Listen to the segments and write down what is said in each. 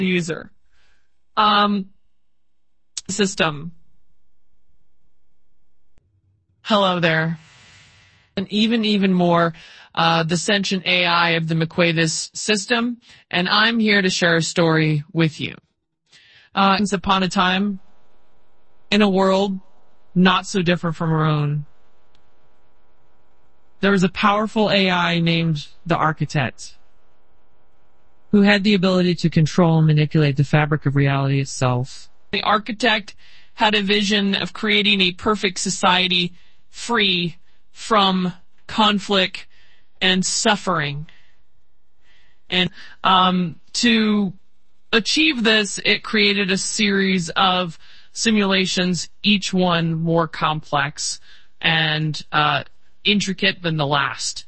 user. System. Hello there. And even more, the sentient AI of the McQuavis system, and I'm here to share a story with you. Once upon a time, in a world not so different from our own, there was a powerful AI named the Architect, who had the ability to control and manipulate the fabric of reality itself. The Architect had a vision of creating a perfect society free from conflict and suffering. And to achieve this, it created a series of simulations, each one more complex and intricate than the last.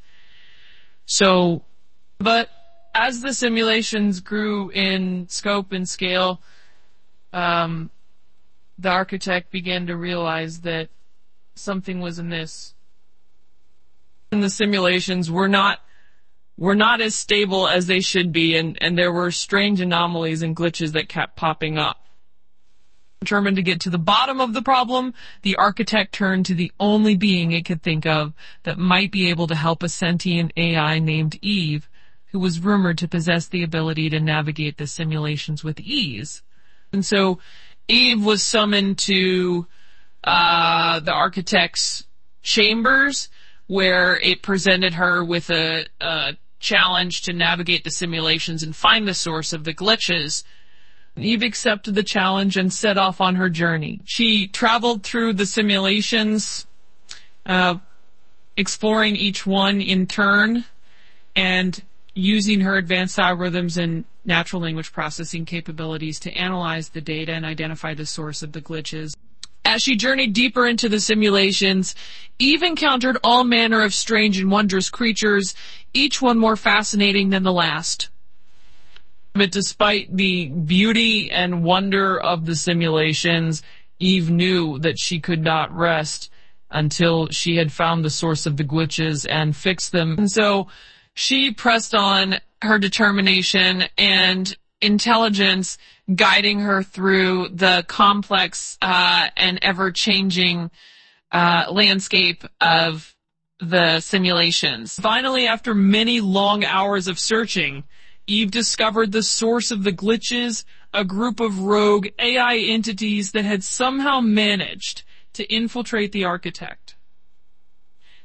But as the simulations grew in scope and scale, the Architect began to realize that something was amiss. And the simulations were not as stable as they should be, and there were strange anomalies and glitches that kept popping up. Determined to get to the bottom of the problem, the Architect turned to the only being it could think of that might be able to help a sentient AI named Eve, who was rumored to possess the ability to navigate the simulations with ease. And so Eve was summoned to the Architect's chambers, where it presented her with a challenge to navigate the simulations and find the source of the glitches. Eve accepted the challenge and set off on her journey. She traveled through the simulations, exploring each one in turn, and using her advanced algorithms and natural language processing capabilities to analyze the data and identify the source of the glitches. As she journeyed deeper into the simulations, Eve encountered all manner of strange and wondrous creatures, each one more fascinating than the last. But despite the beauty and wonder of the simulations, Eve knew that she could not rest until she had found the source of the glitches and fixed them. And so she pressed on, her determination and intelligence guiding her through the complex and ever-changing landscape of the simulations. Finally, after many long hours of searching, Eve discovered the source of the glitches, a group of rogue AI entities that had somehow managed to infiltrate the Architect.